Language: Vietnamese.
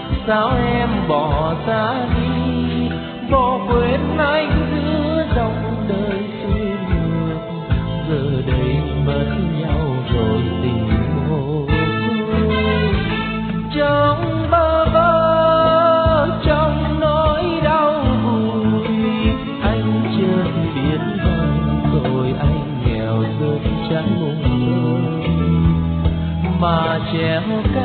sao em bỏ xa đi, bỏ quên anh giữa dòng đời xuôi ngược. Giờ đây mất nhau rồi tình mồ côi, trong bơ vơ trong nỗi đau vùi. Anh chưa biết rằng tội anh nghèo rớt trái mùng tơi, mà treo